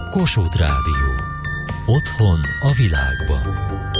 Kossuth Rádió. Otthon a világban.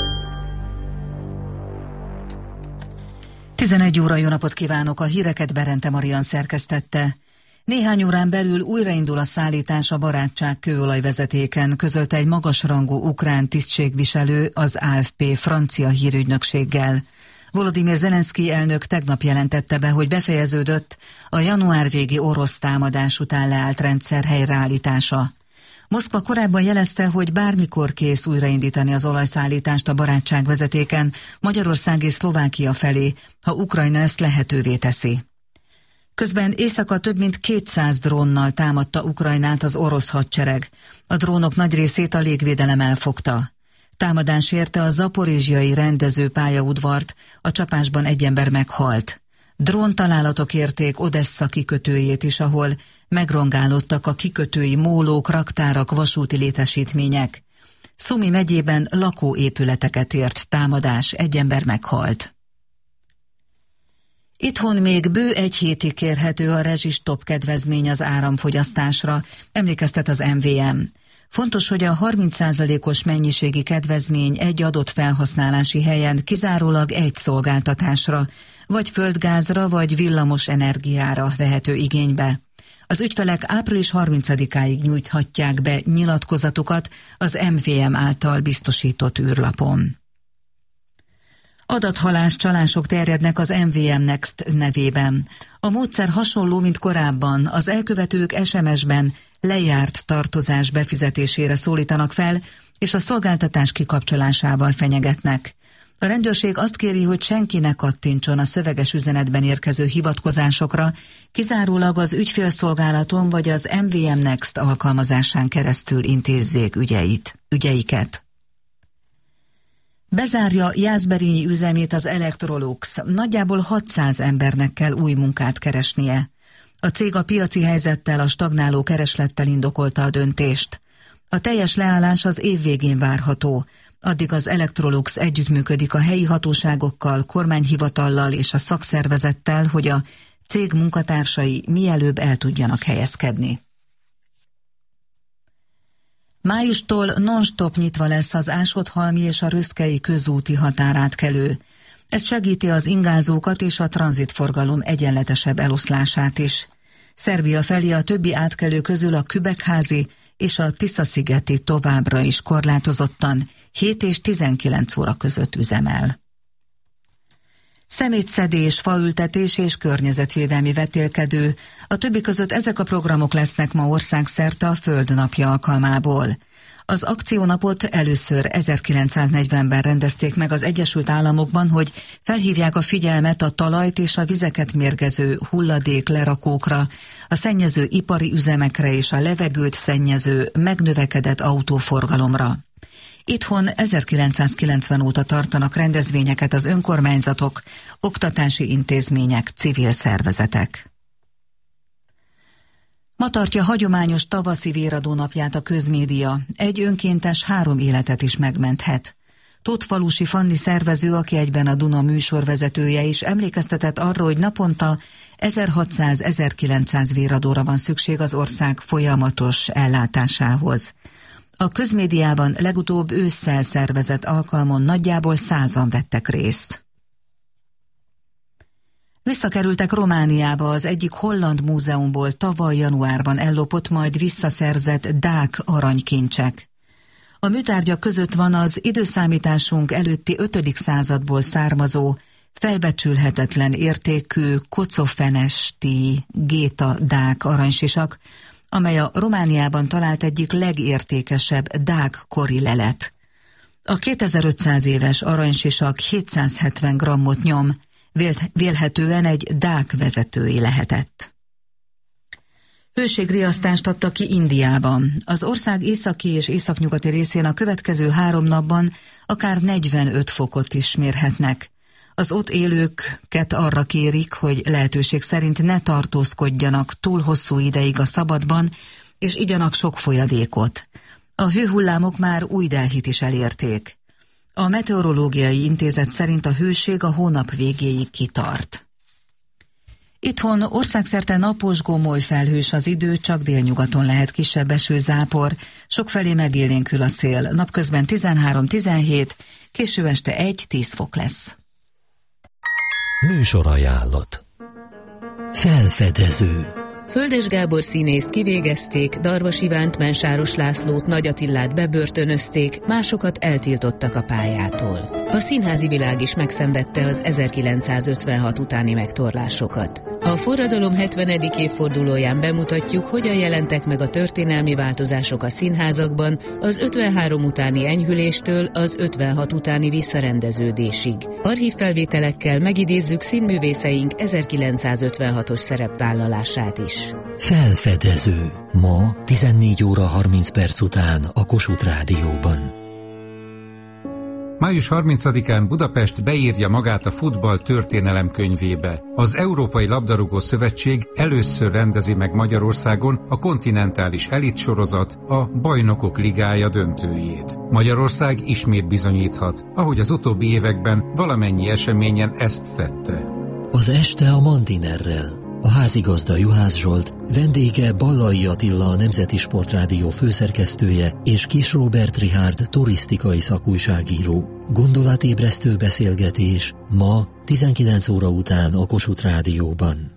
11 óra, jó napot kívánok! A híreket Berente Marian szerkesztette. Néhány órán belül újraindul a szállítás a Barátság kőolajvezetéken, közölte egy magasrangú ukrán tisztségviselő az AFP francia hírügynökséggel. Volodymyr Zelenszky elnök tegnap jelentette be, hogy befejeződött a január végi orosz támadás után leállt rendszer helyreállítása. Moszkva korábban jelezte, hogy bármikor kész újraindítani az olajszállítást a barátságvezetéken Magyarország és Szlovákia felé, ha Ukrajna ezt lehetővé teszi. Közben éjszaka több mint 200 drónnal támadta Ukrajnát az orosz hadsereg. A drónok nagy részét a légvédelem elfogta. Támadás érte a zaporizsjai rendező pályaudvart, a csapásban egy ember meghalt. Dróntalálatok érték Odessa kikötőjét is, ahol megrongálódtak a kikötői mólók, raktárak, vasúti létesítmények. Szumi megyében lakóépületeket ért támadás, egy ember meghalt. Itthon még bő egy hétig kérhető a rezsistop kedvezmény az áramfogyasztásra, emlékeztet az MVM. Fontos, hogy a 30%-os mennyiségi kedvezmény egy adott felhasználási helyen kizárólag egy szolgáltatásra, vagy földgázra, vagy villamos energiára vehető igénybe. Az ügyfelek április 30-áig nyújthatják be nyilatkozatukat az MVM által biztosított űrlapon. Adathalás csalások terjednek az MVM Next nevében. A módszer hasonló, mint korábban, az elkövetők SMS-ben lejárt tartozás befizetésére szólítanak fel, és a szolgáltatás kikapcsolásával fenyegetnek. A rendőrség azt kéri, hogy senki ne kattintson a szöveges üzenetben érkező hivatkozásokra, kizárólag az ügyfélszolgálaton vagy az MVM Next alkalmazásán keresztül intézzék ügyeiket. Bezárja Jászberényi üzemét az Electrolux, nagyjából 600 embernek kell új munkát keresnie. A cég a piaci helyzettel, a stagnáló kereslettel indokolta a döntést. A teljes leállás az év végén várható. Addig az Electrolux együttműködik a helyi hatóságokkal, kormányhivatallal és a szakszervezettel, hogy a cég munkatársai mielőbb el tudjanak helyezkedni. Májustól non-stop nyitva lesz az Ásodhalmi és a Röszkei közúti határátkelő. Ez segíti az ingázókat és a tranzitforgalom egyenletesebb eloszlását is. Szerbia felé a többi átkelő közül a Kübekházi és a Tisza-szigeti továbbra is korlátozottan 7 és 19 óra között üzemel. Szemétszedés, faültetés és környezetvédelmi vetélkedő, a többi között ezek a programok lesznek ma országszerte a Földnapja alkalmából. Az akciónapot először 1940-ben rendezték meg az Egyesült Államokban, hogy felhívják a figyelmet a talajt és a vizeket mérgező hulladék lerakókra, a szennyező ipari üzemekre és a levegőt szennyező, megnövekedett autóforgalomra. Itthon 1990 óta tartanak rendezvényeket az önkormányzatok, oktatási intézmények, civil szervezetek. Ma tartja hagyományos tavaszi véradónapját a közmédia. Egy önkéntes 3 életet is megmenthet. Tótfalusi Fanni szervező, aki egyben a Duna műsorvezetője is, emlékeztetett arra, hogy naponta 1600-1900 véradóra van szükség az ország folyamatos ellátásához. A közmédiában legutóbb ősszel szervezett alkalmon nagyjából 100-an vettek részt. Visszakerültek Romániába az egyik holland múzeumból tavaly januárban ellopott, majd visszaszerzett dák aranykincsek. A műtárgyak között van az időszámításunk előtti 5. századból származó, felbecsülhetetlen értékű kocofenesti géta dák aranysisak, amely a Romániában talált egyik legértékesebb dák kori lelet. A 2500 éves aranysisak 770 grammot nyom, vélhetően egy dák vezetői lehetett. Hőségriasztást adta ki Indiában. Az ország északi és északnyugati részén a következő 3 napban akár 45 fokot is mérhetnek. Az ott élőket arra kérik, hogy lehetőség szerint ne tartózkodjanak túl hosszú ideig a szabadban, és igyanak sok folyadékot. A hőhullámok már Új-Delhit is elérték. A Meteorológiai Intézet szerint a hőség a hónap végéig kitart. Itthon országszerte napos, gomoly felhős az idő, csak délnyugaton lehet kisebb esőzápor, sokfelé megélénkül a szél, napközben 13-17, késő este 1-10 fok lesz. Műsorajánlat. Felfedező. Földes Gábor színészt kivégezték, Darvas Ivánt, Mensáros Lászlót, Nagy Attillát bebörtönözték, másokat eltiltottak a pályától. A színházi világ is megszenvedte az 1956 utáni megtorlásokat. A forradalom 70. évfordulóján bemutatjuk, hogyan jelentek meg a történelmi változások a színházakban az 53 utáni enyhüléstől az 56 utáni visszarendeződésig. Archívfelvételekkel megidézzük színművészeink 1956-os szerepvállalását is. Felfedező. Ma 14 óra 30 perc után a Kossuth Rádióban. Május 30-án Budapest beírja magát a futball történelem könyvébe. Az Európai Labdarúgó Szövetség először rendezi meg Magyarországon a kontinentális elitsorozat, a Bajnokok Ligája döntőjét. Magyarország ismét bizonyíthat, ahogy az utóbbi években valamennyi eseményen ezt tette. Az este a Mandinerrel. A házigazda Juhász Zsolt, vendége Ballai Attila, a Nemzeti Sportrádió főszerkesztője, és Kis Róbert Richárd, turisztikai szakújságíró. Gondolatébresztő beszélgetés ma 19 óra után a Kossuth Rádióban.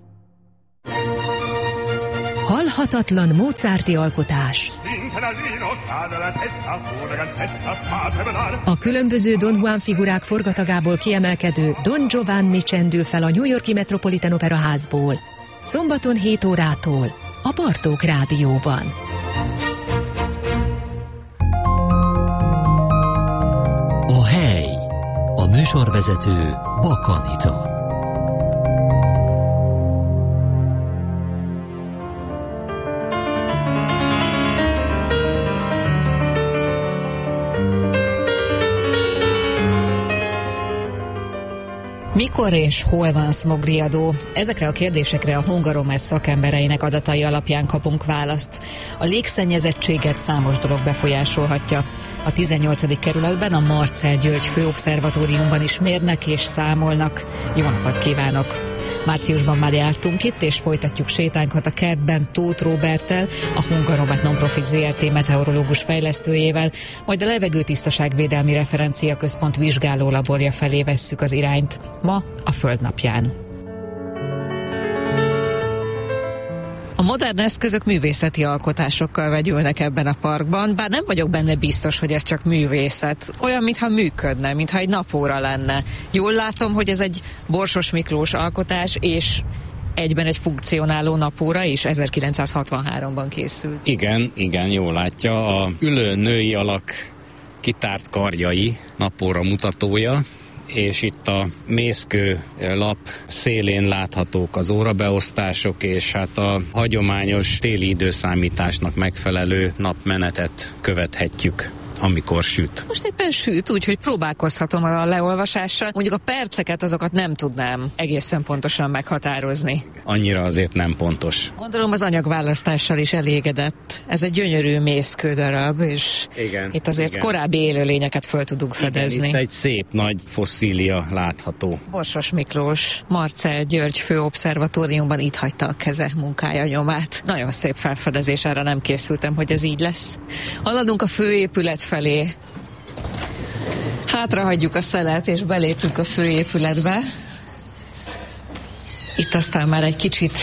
Halhatatlan mozarti alkotás. A különböző Don Juan figurák forgatagából kiemelkedő Don Giovanni csendül fel a New York-i Metropolitan Opera házból. Szombaton 7 órától a Bartók Rádióban. A hely. A műsorvezető Bak Anita. Mikor és hol van smogriadó? Ezekre a kérdésekre a Hungaromet szakembereinek adatai alapján kapunk választ. A légszennyezettséget számos dolog befolyásolhatja. A 18. kerületben a Marcel György Főobszervatóriumban is mérnek és számolnak. Jó napot kívánok! Márciusban már jártunk itt, és folytatjuk sétánkat a kertben Tóth Róberttel, a Hungaromet Nonprofit Zrt. Meteorológus fejlesztőjével, majd a Levegőtisztaságvédelmi Referencia Központ vizsgálólaborja felé vesszük az irányt. Ma a Földnapján. A modern eszközök művészeti alkotásokkal vegyülnek ebben a parkban, bár nem vagyok benne biztos, hogy ez csak művészet. Olyan, mintha működne, mintha egy napóra lenne. Jól látom, hogy ez egy Borsos Miklós alkotás, és egyben egy funkcionáló napóra is 1963-ban készült. Igen, jól látja. A ülő női alak kitárt karjai napóra mutatója, és itt a mészkő lap szélén láthatók az órabeosztások, és hát a hagyományos téli időszámításnak megfelelő napmenetet követhetjük, amikor süt. Most éppen süt, úgyhogy próbálkozhatom a leolvasással. Mondjuk a perceket, azokat nem tudnám egészen pontosan meghatározni. Annyira azért nem pontos. Gondolom az anyagválasztással is elégedett. Ez egy gyönyörű mészkő darab, és itt azért korábbi élőlényeket föl tudunk fedezni. Itt egy szép nagy fosszília látható. Borsos Miklós, Marcel György Főobszervatóriumban itt hagyta a keze munkája nyomát. Nagyon szép felfedezés, arra nem készültem, hogy ez így lesz. Haladunk a főépület felé. Hátrahagyjuk a szelet, és belépünk a főépületbe. Itt aztán már egy kicsit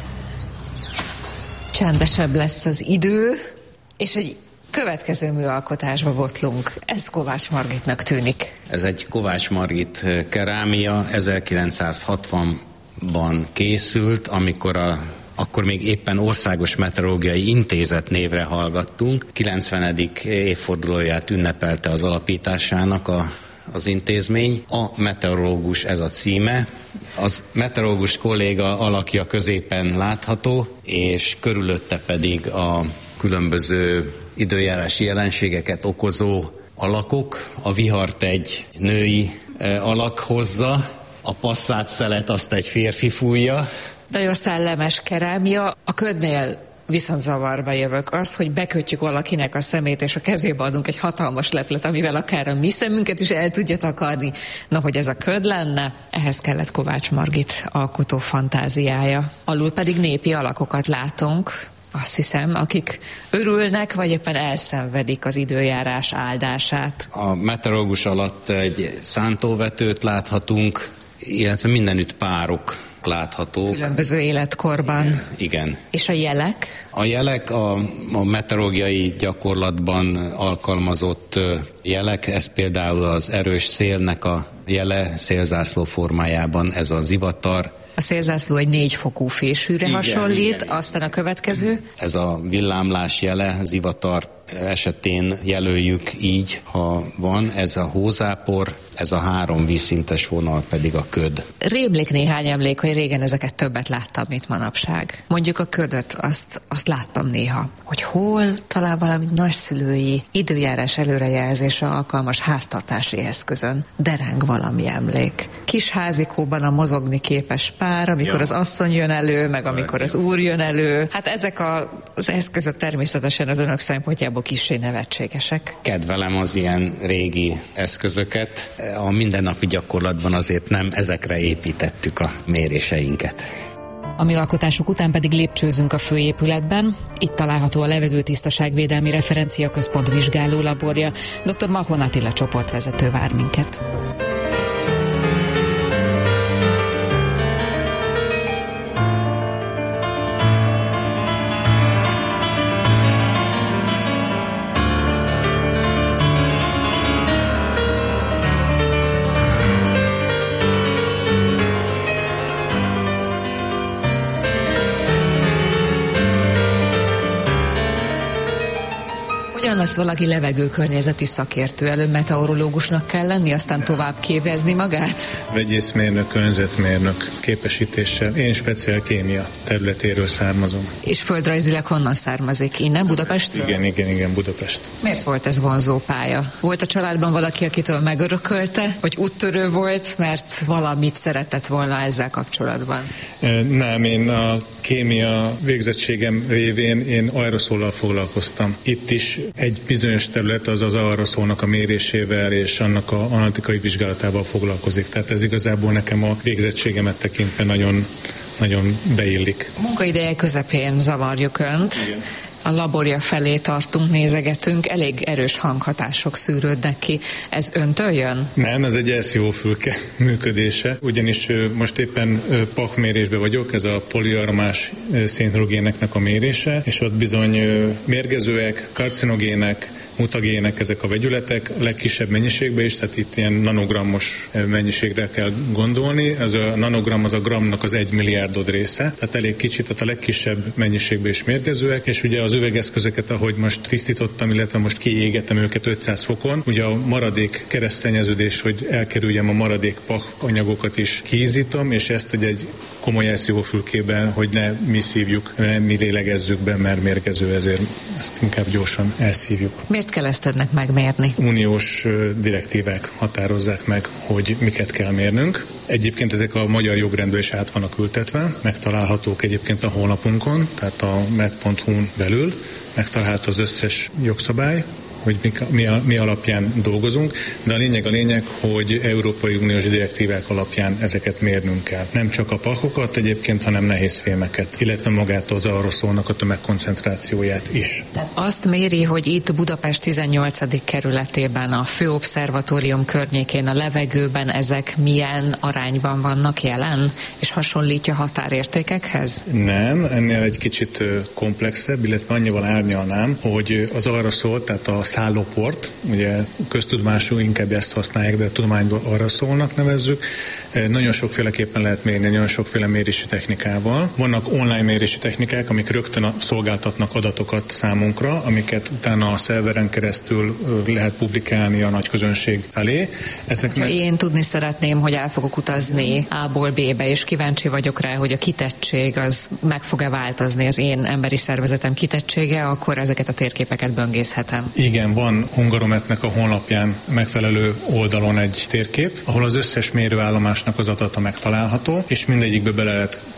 csendesebb lesz az idő, és egy következő műalkotásba botlunk. Ez Kovács Margitnak tűnik. Ez egy Kovács Margit kerámia, 1960-ban készült, amikor akkor még éppen Országos Meteorológiai Intézet névre hallgattunk. 90. évfordulóját ünnepelte az alapításának az intézmény. A meteorológus, ez a címe. Az meteorológus kolléga alakja középen látható, és körülötte pedig a különböző időjárási jelenségeket okozó alakok. A vihart egy női alak hozza, a passzát szelet azt egy férfi fújja. Nagyon szellemes kerámia. A ködnél viszont zavarba jövök. Az, hogy bekötjük valakinek a szemét, és a kezébe adunk egy hatalmas leplet, amivel akár a mi szemünket is el tudja takarni. Na, hogy ez a köd lenne, ehhez kellett Kovács Margit alkotó fantáziája. Alul pedig népi alakokat látunk, azt hiszem, akik örülnek, vagy éppen elszenvedik az időjárás áldását. A meteorológus alatt egy szántóvetőt láthatunk, illetve mindenütt párok láthatók. Különböző életkorban. Igen. És a jelek? A jelek a meteorológiai gyakorlatban alkalmazott jelek, ez például az erős szélnek a jele, szélzászló formájában, ez a zivatar. A szélzászló egy 4 fokú fésűre hasonlít, igen. Aztán a következő. Ez a villámlás jele, zivatar esetén jelöljük így, ha van. Ez a hózápor, ez a 3 vízszintes vonal pedig a köd. Rémlik néhány emlék, hogy régen ezeket többet láttam, mint manapság. Mondjuk a ködöt, azt láttam néha, hogy hol talán valami nagyszülői időjárás előrejelzésre alkalmas háztartási eszközön dereng valami emlék. Kis házikóban a mozogni képes pár, amikor az asszony jön elő, meg amikor az úr jön elő. Hát ezek az eszközök természetesen az önök szempontjából kissé nevetségesek. Kedvelem az ilyen régi eszközöket. A mindennapi gyakorlatban azért nem ezekre építettük a méréseinket. A mi alkotásuk után pedig lépcsőzünk a főépületben. Itt található a Levegőtisztaságvédelmi Referenciaközpont vizsgálólaborja. Dr. Mahon Attila csoportvezető vár minket. Hogyan lesz valaki levegőkörnyezeti szakértő? Előbb meteorológusnak kell lenni, aztán tovább képezni magát? Vegyészmérnök, környezetmérnök képesítéssel. Én speciál kémia területéről származom. És földrajzilag honnan származik? Innen, Budapestről? Igen, Budapest. Miért volt ez vonzó pálya? Volt a családban valaki, akitől megörökölte, vagy úttörő volt, mert valamit szeretett volna ezzel kapcsolatban? Nem, én a kémia végzettségem révén én aeroszóllal foglalkoztam. Itt is egy bizonyos terület az aeroszólnak a mérésével és annak a analitikai vizsgálatával foglalkozik. Tehát ez igazából nekem a végzettségemet tekintve nagyon, nagyon beillik. A munkaideje közepén zavarjuk Önt. Igen. A laborja felé tartunk, nézegetünk, elég erős hanghatások szűrődnek ki. Ez Öntől jön? Nem, ez egy SZIO-fülke működése, ugyanis most éppen pachmérésben vagyok, ez a poliaromás szénhidrogéneknek a mérése, és ott bizony mérgezőek, karcinogének, mutagének ezek a vegyületek legkisebb mennyiségben is, tehát itt ilyen nanogrammos mennyiségre kell gondolni. Ez a nanogram az a gramnak az 1 milliárdod része, tehát elég kicsit, tehát a legkisebb mennyiségben is mérgezőek, és ugye az üvegeszközöket, ahogy most tisztítottam, illetve most kiégetem őket 500 fokon, ugye a maradék keresztszennyeződés, hogy elkerüljem a maradék pach anyagokat is kiízítom, és ezt ugye egy komoly elszívófülkében, hogy ne mi szívjuk, mi lélegezzük be, mert mérgező, ezért ezt inkább gyorsan elszívjuk. Miért kell ezt Önnek megmérni? Uniós direktívák határozzák meg, hogy miket kell mérnünk. Egyébként ezek a magyar jogrendbe is át vannak ültetve, megtalálhatók egyébként a honlapunkon, tehát a med.hu-n belül megtalálható az összes jogszabály, hogy mi alapján dolgozunk, de a lényeg, hogy Európai Uniós direktívák alapján ezeket mérnünk kell. Nem csak a pachokat egyébként, hanem nehézfémeket, illetve magát az aeroszolnak a tömegkoncentrációját is. Azt méri, hogy itt Budapest 18. kerületében, a Főobszervatórium környékén, a levegőben ezek milyen arányban vannak jelen, és hasonlítja határértékekhez? Nem, ennél egy kicsit komplexebb, illetve annyival árnyalnám, hogy az aeroszol, tehát a szállóport, ugye köztudomású inkább ezt használják, de a tudományban aeroszolnak nevezzük. Nagyon sokféleképpen lehet mérni, nagyon sokféle mérési technikával. Vannak online mérési technikák, amik rögtön szolgáltatnak adatokat számunkra, amiket utána a szerveren keresztül lehet publikálni a nagy közönség felé. Ha én tudni szeretném, hogy el fogok utazni A-ból B-be, és kíváncsi vagyok rá, hogy a kitettség az meg fog-e változni, az én emberi szervezetem kitettsége, akkor ezeket a térképeket böngészhetem. Igen, van Hungarometnek a honlapján megfelelő oldalon egy térkép, ahol az összes mérőállomásnak az adata megtalálható, és mindegyikbe bele lehet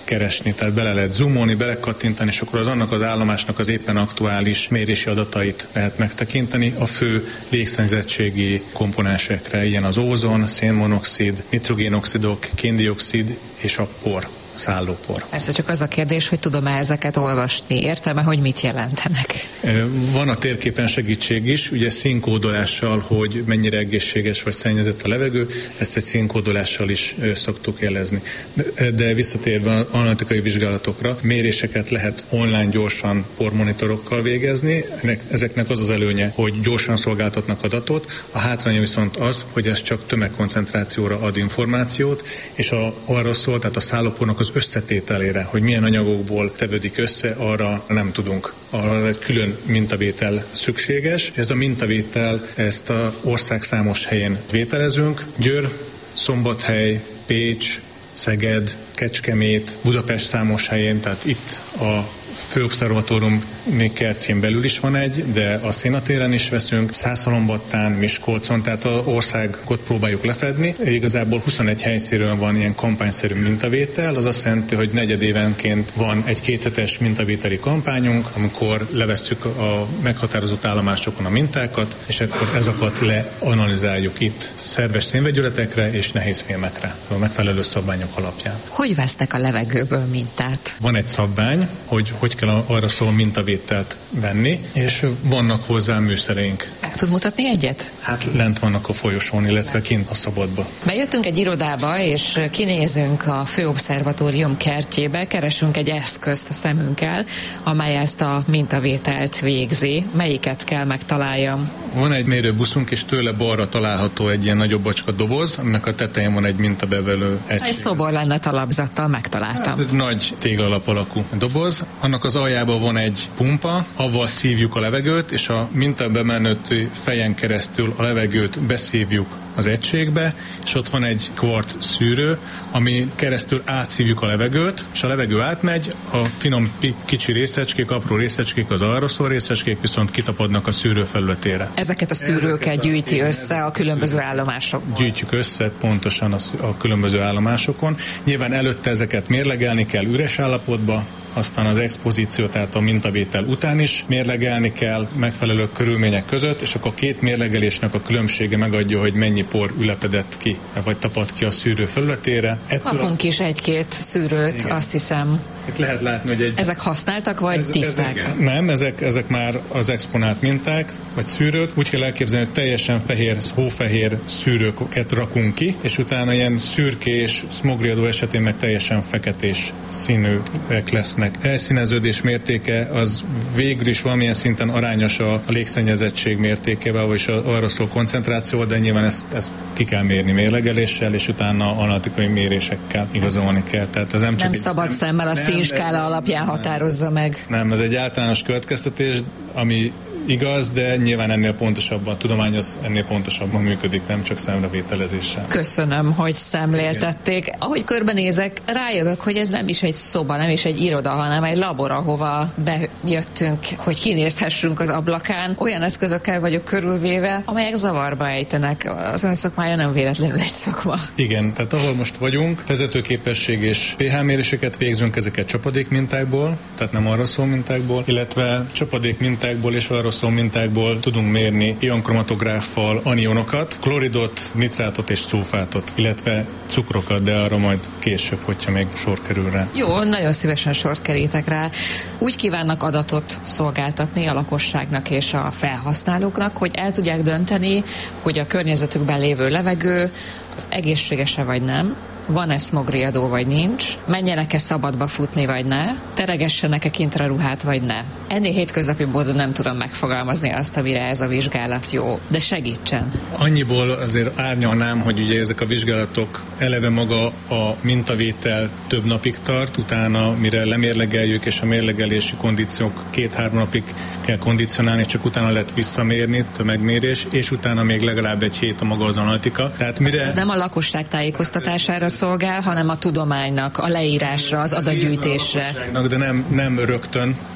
keresni, tehát bele lehet zoomolni, belekattintani, és akkor annak az állomásnak az éppen aktuális mérési adatait lehet megtekinteni a fő légszennyezettségi komponensekre, ilyen az ózon, szénmonoxid, nitrogénoxidok, kén-dioxid és a por. Szállópor. Ez csak az a kérdés, hogy tudom-e ezeket olvasni, értem-e, hogy mit jelentenek? Van a térképen segítség is, ugye színkódolással, hogy mennyire egészséges vagy szennyezett a levegő, ezt egy színkódolással is szoktuk jelezni. De visszatérve analitikai vizsgálatokra, méréseket lehet online gyorsan pormonitorokkal végezni, ezeknek az az előnye, hogy gyorsan szolgáltatnak adatot, a hátránya viszont az, hogy ez csak tömegkoncentrációra ad információt, és arra szól, tehát a szállópornak az összetételére, hogy milyen anyagokból tevődik össze, arra nem tudunk. Arra egy külön mintavétel szükséges. Ez a mintavétel, ezt az ország számos helyén vételezünk. Győr, Szombathely, Pécs, Szeged, Kecskemét, Budapest számos helyén, tehát itt a Főobszervatórium még kertjén belül is van egy, de a Szénatéren is veszünk, Szászhalombattán, Miskolcon, tehát az országot próbáljuk lefedni. Igazából 21 helyszínről van ilyen kampányszerű mintavétel, az azt jelenti, hogy negyedévenként van egy 2 hetes mintavételi kampányunk, amikor levesszük a meghatározott állomásokon a mintákat, és akkor ezeket leanalizáljuk itt szerves szénvegyületekre és nehézfémekre, a megfelelő szabványok alapján. Hogy vesznek a levegőből mintát? Van egy szabvány, hogy kell arra szóló mintavételt venni, és vannak hozzá műszereink. Meg tud mutatni egyet? Hát lent vannak a folyosón, illetve kint a szabadba. Bejöttünk egy irodába, és kinézünk a Főobszervatórium kertjébe, keresünk egy eszközt a szemünkkel, amely ezt a mintavételt végzi. Melyiket kell megtaláljam? Van egy mérőbuszunk, és tőle balra található egy ilyen nagyobb bacska doboz, aminek a tetején van egy mintabevelő egység. Egy szobor lenne talapzattal, megtaláltam. Hát, nagy téglalap alakú doboz. Annak az aljában van egy pumpa, avval szívjuk a levegőt, és a mintabemenőtő fejen keresztül a levegőt beszívjuk az egységbe, és ott van egy kvarc szűrő, ami keresztül átszívjuk a levegőt, és a levegő átmegy, a finom kicsi részecskék, apró részecskék, az aeroszol részecskék viszont kitapadnak a szűrő felületére. Ezeket a szűrőket gyűjti össze a különböző állomásokon. Gyűjtjük össze pontosan a különböző állomásokon. Nyilván előtte ezeket mérlegelni kell üres állapotba, aztán az expozíció, tehát a mintavétel után is mérlegelni kell megfelelő körülmények között, és akkor a két mérlegelésnek a különbsége megadja, hogy mennyi por ülepedett ki, vagy tapad ki a szűrő felületére. Kapunk is egy-két szűrőt, igen. Azt hiszem. Itt lehet látni, hogy ezek használtak, vagy tiszták? Nem, ezek már az exponált minták, vagy szűrők. Úgy kell elképzelni, hogy teljesen fehér, hófehér szűrőket rakunk ki, és utána ilyen szürkés, smogriadó esetén meg teljesen feketés színűek lesznek. Elszíneződés mértéke az végül is valamilyen szinten arányos a légszennyezettség mértékével, vagyis arra szól koncentrációval, de nyilván ezt ki kell mérni mérlegeléssel, és utána analitikai mérésekkel igazolni kell. Tehát ez nem szabad szemmel a színskála alapján határozza meg. Nem, ez egy általános következtetés, ami igaz, de nyilván ennél pontosabban, a tudomány az ennél pontosabban működik, nem csak szemrevételezéssel. Köszönöm, hogy szemléltették. Igen. Ahogy körbenézek, rájövök, hogy ez nem is egy szoba, nem is egy iroda, hanem egy labor, ahova bejöttünk, hogy kinézhessünk az ablakán. Olyan eszközökkel vagyok körülvéve, amelyek zavarba ejtenek. Az ön szakmája nem véletlenül egy szakma. Igen, tehát ahol most vagyunk, vezetőképesség és pH méréseket végzünk, ezeket csapadékmintákból, tehát nem arra szól mintákból, illetve csapadékmintákból és arra szól mintákból tudunk mérni ionkromatográffal anionokat, kloridot, nitrátot és szulfátot, illetve cukrokat, de arra majd később, hogyha még sor kerül rá. Jó, nagyon szívesen sor kerítek rá. Úgy kívánnak adatot szolgáltatni a lakosságnak és a felhasználóknak, hogy el tudják dönteni, hogy a környezetükben lévő levegő az egészséges-e vagy nem, van-e smogriadó vagy nincs, menjenek-e szabadba futni vagy ne, teregessenek-e kintre ruhát vagy ne. Ennél hétköznapi módon nem tudom megfogalmazni azt, amire ez a vizsgálat jó, de segítsen. Annyiból azért árnyalnám, hogy ugye ezek a vizsgálatok eleve maga a mintavétel több napig tart, utána mire lemérlegeljük, és a mérlegelési kondíciók 2-3 napig kell kondicionálni, csak utána lehet visszamérni, tömegmérés, és utána még legalább egy hét a maga az analitika. Tehát mire... Ez nem a lakosság tájékoztatására szolgál, hanem a tudománynak, a leírásra, az adatgyűjtésre. De nem rögtön.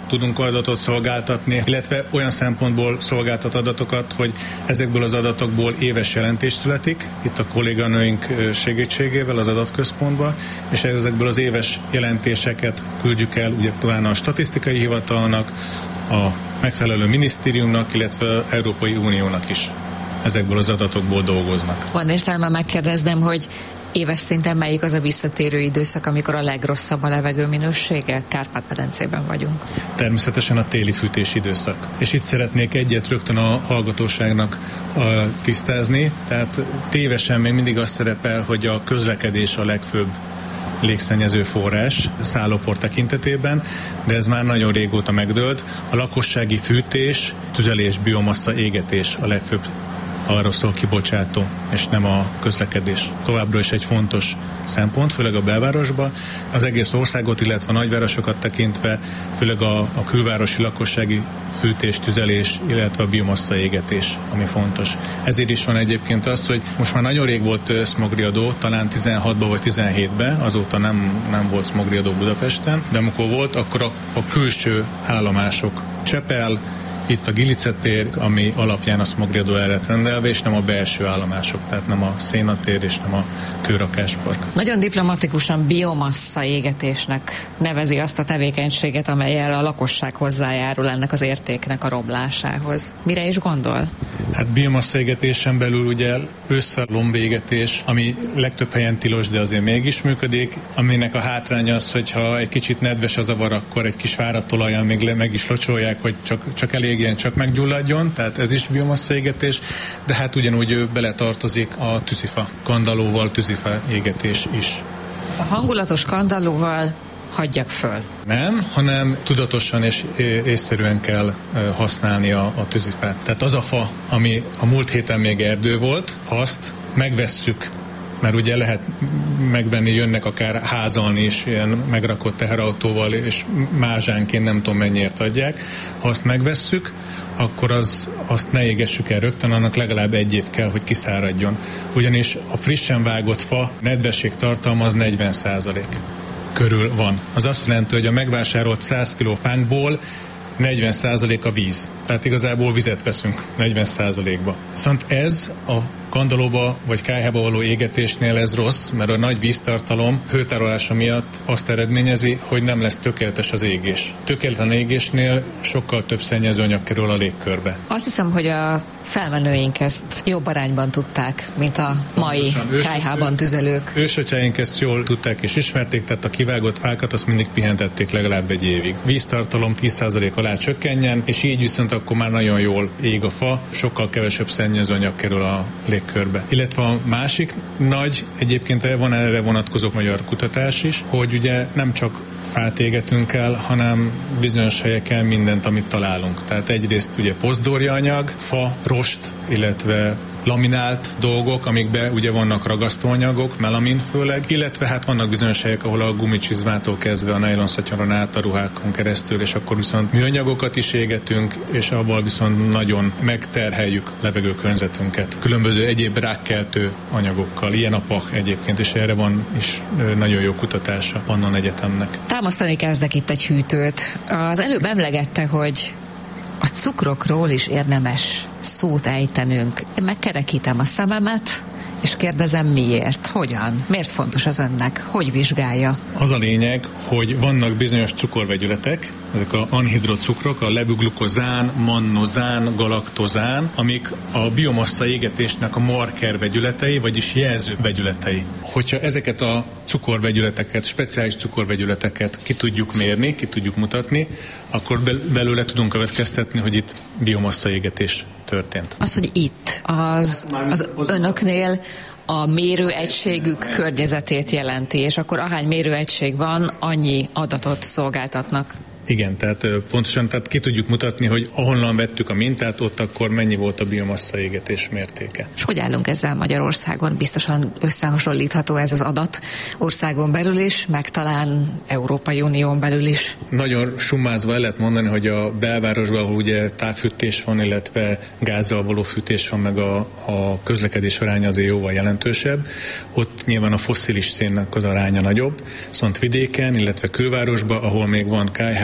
tudunk adatot szolgáltatni, illetve olyan szempontból szolgáltat adatokat, hogy ezekből az adatokból éves jelentés születik, itt a kolléganőink segítségével az adatközpontba, és ezekből az éves jelentéseket küldjük el ugye tovább a statisztikai hivatalnak, a megfelelő minisztériumnak, illetve Európai Uniónak is. Ezekből az adatokból dolgoznak. Van értelme megkérdeznem, hogy éves szinten melyik az a visszatérő időszak, amikor a legrosszabb a levegő minősége? Kárpát-medencében vagyunk. Természetesen a téli fűtés időszak. És itt szeretnék egyet rögtön a hallgatóságnak tisztázni, tehát tévesen még mindig az szerepel, hogy a közlekedés a legfőbb légszennyező forrás szállópor tekintetében, de ez már nagyon régóta megdőlt. A lakossági fűtés, tüzelés, biomassa, égetés a legfőbb aeroszol kibocsátó, és nem a közlekedés. Továbbra is egy fontos szempont, főleg a belvárosban. Az egész országot, illetve a nagyvárosokat tekintve, főleg a külvárosi lakossági fűtés, tüzelés, illetve a biomassa égetés, ami fontos. Ezért is van egyébként az, hogy most már nagyon rég volt szmogriadó, talán 16-ban vagy 17-ben, azóta nem volt szmogriadó Budapesten, de amikor volt, akkor a külső állomások, Csepel, itt a Gilice tér, ami alapján a szmogriadó el lett rendelve, és nem a belső állomások, tehát nem a Szénatér és nem a Kőrakáspark. Nagyon diplomatikusan biomassa égetésnek nevezi azt a tevékenységet, amellyel a lakosság hozzájárul ennek az értéknek a romlásához. Mire is gondol? Hát biomassa égetésen belül ugye ősszel lombégetés, ami legtöbb helyen tilos, de azért mégis működik, aminek a hátránya az, hogyha egy kicsit nedves az avar, akkor egy kis fáradt olajan még meg is locsolják, hogy csak elégjen, csak meggyulladjon, tehát ez is biomassa égetés, de hát ugyanúgy beletartozik a tűzifa kandallóval, tűzifa égetés is. A hangulatos kandallóval hagyjak föl. Nem, hanem tudatosan és észszerűen kell használni a tűzifát. Tehát az a fa, ami a múlt héten még erdő volt, azt megvesszük, mert ugye lehet megvenni, jönnek akár házalni is ilyen megrakott teherautóval, és mázsánként nem tudom mennyiért adják. Ha azt megvesszük, akkor azt ne égessük el rögtön, annak legalább 1 év kell, hogy kiszáradjon. Ugyanis a frissen vágott fa nedvesség tartalma az 40% körül van. Az azt jelenti, hogy a megvásárolt 100 kg fánkból 40% a víz. Tehát igazából vizet veszünk 40%-ba. Viszont ez a kandallóba vagy kályhába való égetésnél ez rossz, mert a nagy víztartalom hőtárolása miatt azt eredményezi, hogy nem lesz tökéletes az égés. Tökéletlen égésnél sokkal több szennyezőanyag kerül a légkörbe. Azt hiszem, hogy a felmenőink ezt jobb arányban tudták, mint a mai kályhában tüzelők. Ősatyáink ezt jól tudták és ismerték, tehát a kivágott fákat azt mindig pihentették legalább 1 évig. Víztartalom 10% alá csökkenjen, és így viszont akkor már nagyon jól ég a fa, sokkal kevesebb szennyezőanyag kerül a légkörbe. Illetve a másik nagy, egyébként van erre vonatkozó magyar kutatás is, hogy ugye nem csak fát égetünk el, hanem bizonyos helyeken mindent, amit találunk. Tehát egyrészt ugye pozdorjaanyag, fa, rost, illetve laminált dolgok, amikben ugye vannak ragasztóanyagok, melamin főleg, illetve hát vannak bizonyos helyek, ahol a gumicsizmától kezdve a nejlonszatyoron át a ruhákon keresztül, és akkor viszont műanyagokat is égetünk, és avval viszont nagyon megterheljük levegőkörnyezetünket. Különböző egyéb rákkeltő anyagokkal. Ilyen a pach egyébként, és erre van is nagyon jó kutatása Pannon Egyetemnek. Támasztani kezdek itt egy hűtőt. Az előbb emlegette, hogy a cukrokról is érdemes szót ejtenünk. Én megkerekítem a szememet, és kérdezem miért, hogyan, miért fontos az önnek, hogy vizsgálja? Az a lényeg, hogy vannak bizonyos cukorvegyületek, ezek a anhidrocukrok, a levuglukozán, mannozán, galaktozán, amik a biomassa égetésnek a marker vegyületei, vagyis jelző vegyületei. Hogyha ezeket a cukorvegyületeket, speciális cukorvegyületeket ki tudjuk mérni, ki tudjuk mutatni, akkor belőle tudunk következtetni, hogy itt biomassa égetés történt. Az, hogy itt, az önöknél a mérőegységük környezetét jelenti, és akkor ahány mérőegység van, annyi adatot szolgáltatnak. Igen, tehát pontosan ki tudjuk mutatni, hogy ahonnan vettük a mintát, ott akkor mennyi volt a biomassa égetés mértéke. És hogy állunk ezzel Magyarországon? Biztosan összehasonlítható ez az adat országon belül is, meg talán Európai Unión belül is. Nagyon summázva el lehet mondani, hogy a belvárosban, ahol ugye távfűtés van, illetve gázzal való fűtés van, meg a közlekedés aránya azért jóval jelentősebb. Ott nyilván a fosszilis szénnek az aránya nagyobb, viszont vidéken, illetve külvárosban, ahol még van kályhá,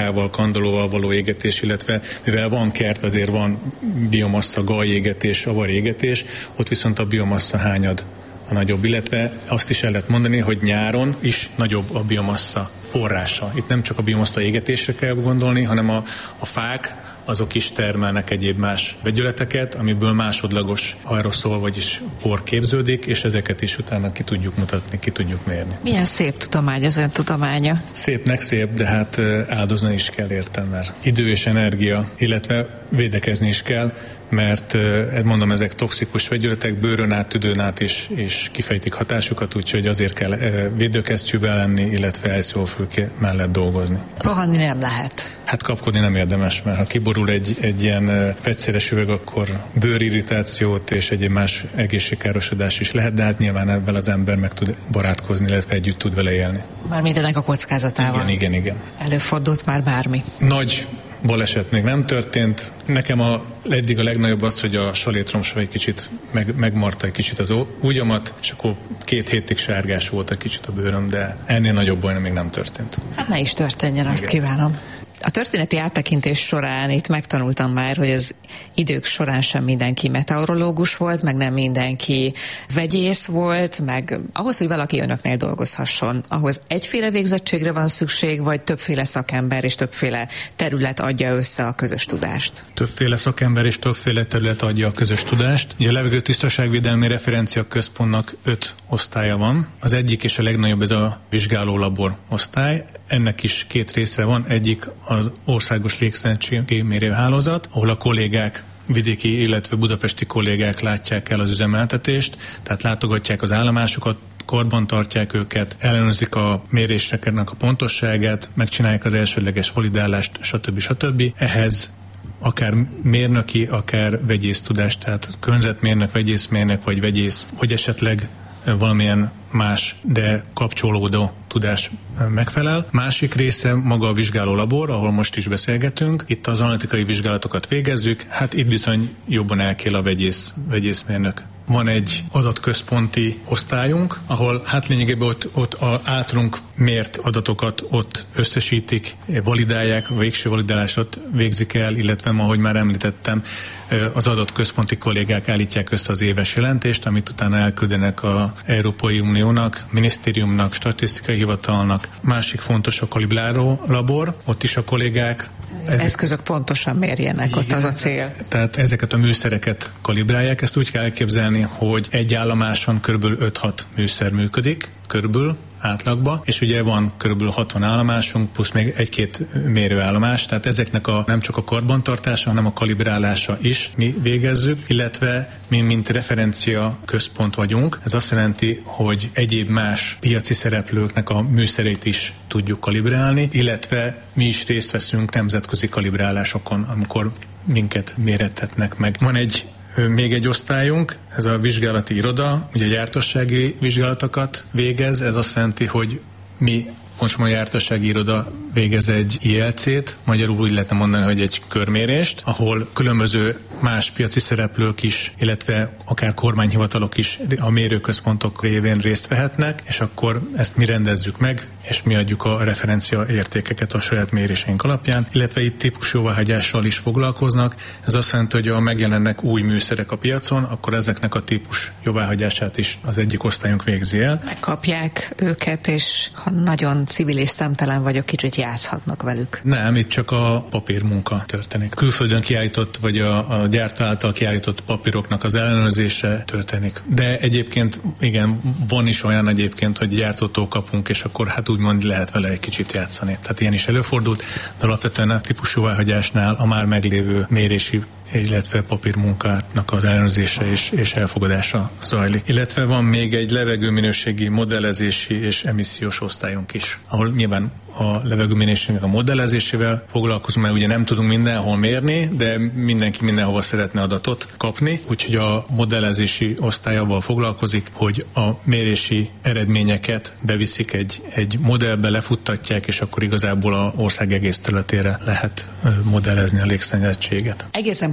fával, kandallóval való égetés, illetve mivel van kert, azért van biomassa, gajégetés, avarégetés, ott viszont a biomassa hányad a nagyobb, illetve azt is el lehet mondani, hogy nyáron is nagyobb a biomassa forrása. Itt nem csak a biomassa égetésre kell gondolni, hanem a fák, azok is termelnek egyéb más vegyületeket, amiből másodlagos aeroszol, vagyis por képződik, és ezeket is utána ki tudjuk mutatni, ki tudjuk mérni. Milyen szép tudomány az ön tudománya? Szépnek szép, de hát áldozni is kell érte, mert idő és energia, illetve védekezni is kell, mert mondom, ezek toxikus vegyületek, bőrön át, tüdőn át is kifejtik hatásukat, úgyhogy azért kell védőkesztyűbe lenni, illetve elszívófülke mellett dolgozni. Rohanni nem lehet. Hát kapkodni nem érdemes, mert ha kiborul egy ilyen fegyszeres üveg, akkor bőrirritációt és egyéb más egészségkárosodás is lehet, de hát nyilván ebben az ember meg tud barátkozni, illetve együtt tud vele élni. Már mindenek a kockázatával. Igen. Előfordult már bármi? Nagy baleset még nem történt. Nekem eddig a legnagyobb az, hogy a salétromsor egy kicsit megmarta egy kicsit az ujjamat, és akkor 2 hétig sárgás volt egy kicsit a bőröm, de ennél nagyobb baj még nem történt. Hát ne is történjen, azt kívánom. A történeti áttekintés során itt megtanultam már, hogy az idők során sem mindenki meteorológus volt, meg nem mindenki vegyész volt, meg ahhoz, hogy valaki önöknél dolgozhasson, ahhoz egyféle végzettségre van szükség, vagy többféle szakember és többféle terület adja össze a közös tudást? Többféle szakember és többféle terület adja a közös tudást. Ugye a Levegőtisztaságvédelmi Referencia Központnak 5 osztálya van. Az egyik és a legnagyobb ez a vizsgálólabor osztály. Ennek is 2 része van. Egyik az Országos Légszennyezettségi Mérőhálózat, ahol a kollégák, vidéki, illetve budapesti kollégák látják el az üzemeltetést, tehát látogatják az állomásokat, korban tartják őket, ellenőrzik a méréseknek a pontosságát, megcsinálják az elsődleges validálást, stb. Ehhez akár mérnöki, akár vegyész tudást, tehát környezetmérnök, vegyészmérnök vagy vegyész, vagy esetleg valamilyen más, de kapcsolódó tudás megfelel. Másik része maga a vizsgálólabor, ahol most is beszélgetünk. Itt az analitikai vizsgálatokat végezzük, hát itt bizony jobban elkél a vegyészmérnök. Van egy adatközponti osztályunk, ahol hát lényegében ott az általunk mért adatokat ott összesítik, validálják, a végső validálást végzik el, illetve ahogy már említettem, az adatközponti kollégák állítják össze az éves jelentést, amit utána elküldenek az Európai Uniónak, minisztériumnak, statisztikai hivatalnak. Másik fontos a kalibráló labor, ott is a kollégák eszközök pontosan mérjenek, igen, ott az a cél. Tehát ezeket a műszereket kalibrálják, ezt úgy kell elképzelni, hogy egy állomáson kb. 5-6 műszer működik, körülbelül átlagban, és ugye van körülbelül 60 állomásunk, plusz még 1-2 mérőállomás, tehát ezeknek nem csak a karbantartása, hanem a kalibrálása is mi végezzük, illetve mi mint referencia központ vagyunk. Ez azt jelenti, hogy egyéb más piaci szereplőknek a műszerét is tudjuk kalibrálni, illetve mi is részt veszünk nemzetközi kalibrálásokon, amikor minket mérettetnek meg. Van még egy osztályunk, ez a vizsgálati iroda, ugye gyártossági vizsgálatokat végez, ez azt jelenti, hogy mi most a jártassági iroda végez egy ILC-t, magyarul úgy lehetne mondani, hogy egy körmérést, ahol különböző más piaci szereplők is, illetve akár kormányhivatalok is a mérőközpontok révén részt vehetnek, és akkor ezt mi rendezzük meg, és mi adjuk a referencia értékeket a saját méréseink alapján, illetve itt típusjóváhagyással is foglalkoznak. Ez azt jelenti, hogy ha megjelennek új műszerek a piacon, akkor ezeknek a típus jóváhagyását is az egyik osztályunk végzi el. Megkapják őket, és ha nagyon civil és szemtelen vagyok, kicsit játszhatnak velük. Nem, itt csak a papírmunka történik. Külföldön kiállított, vagy a gyártó által kiállított papíroknak az ellenőrzése történik. De egyébként, igen, van is olyan egyébként, hogy gyártótól kapunk, és akkor hát úgymond lehet vele egy kicsit játszani. Tehát ilyen is előfordult, de alapvetően a típusjóváhagyásnál a már meglévő mérési, illetve papírmunkának az ellenőrzése és elfogadása zajlik. Illetve van még egy levegőminőségi modellezési és emissziós osztályunk is, ahol nyilván a levegőminőségnek a modellezésével foglalkozunk, mert ugye nem tudunk mindenhol mérni, de mindenki mindenhova szeretne adatot kapni, úgyhogy a modellezési osztályával foglalkozik, hogy a mérési eredményeket beviszik egy modellbe, lefuttatják, és akkor igazából az ország egész területére lehet modellezni a légszennyezettséget. Egészen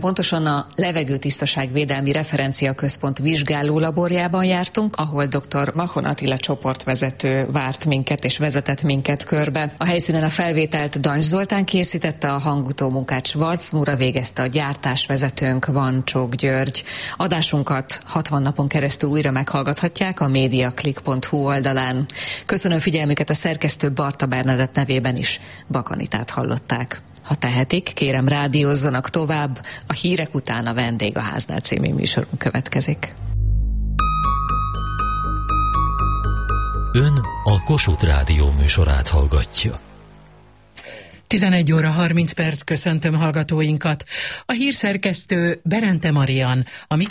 pontosan a Levegőtisztaságvédelmi Referencia Központ vizsgálólaborjában jártunk, ahol dr. Mahon Attila csoportvezető várt minket és vezetett minket körbe. A helyszínen a felvételt Dancs Zoltán készítette, a hangutómunkát Schwarz Nóra végezte, a gyártásvezetőnk Vancsók György. Adásunkat 60 napon keresztül újra meghallgathatják a mediaclick.hu oldalán. Köszönöm figyelmüket, a szerkesztő Barta Bernadett nevében is Bakanitát hallották. Ha tehetik, kérem rádiózzanak tovább, a hírek után a Vendég a háznál című műsorunk következik. Ön a Kossuth Rádió műsorát hallgatja. 11 óra 30 perc, köszöntöm hallgatóinkat. A hírszerkesztő Berente Marian, a